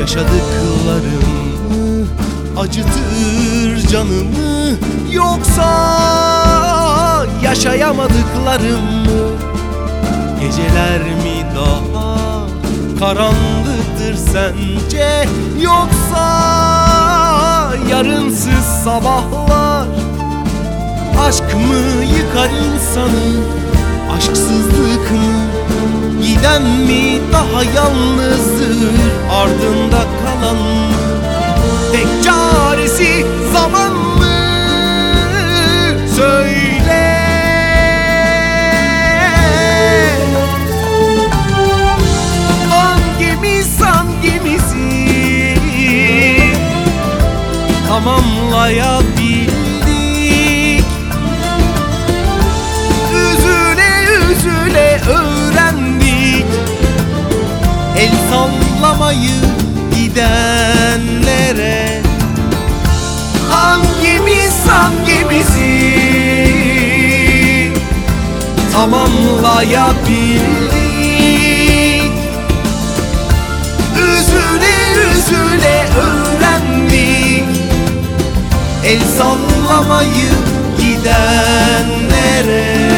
Yaşadıklarım acıtır canımı, yoksa yaşayamadıklarım mı? Geceler mi daha karanlıktır sence, yoksa yarınsız sabahlar? Aşk mı yıkar insanı, aşksızlık mı? Giden mi daha yalnızdır, ardında kalan mı? Tek çaresi zaman mı? Söyle. Hangimizi tamamlayabildik? Üzüle üzüle öğrendik el sallamayı gidenlere. Hangimizi tamamlayabildik? Üzüle üzüle öğrendik el sallamayı gidenlere.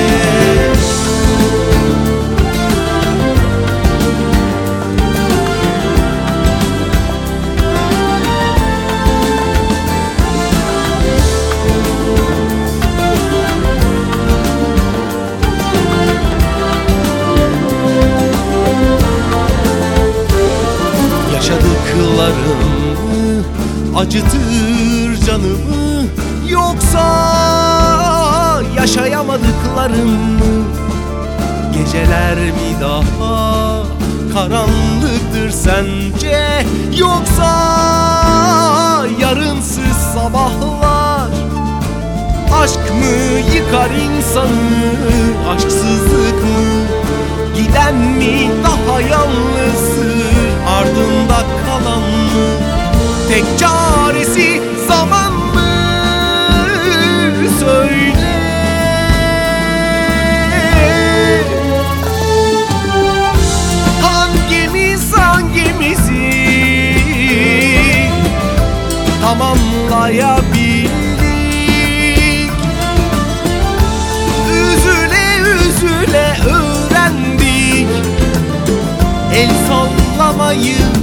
Yaşadıklarım acıtır canımı, yoksa yaşayamadıklarım mı? Geceler mi daha karanlıktır sence, yoksa yarınsız sabahlar? Aşk mı yıkar insanı, aşksızlık mı? Giden mi daha yalnızdır, ardında kalan mı? Tek çaresi zaman mı? Söyle. Hangimizi tamamlayabildik? Üzüle üzüle öğrendik el sallamayı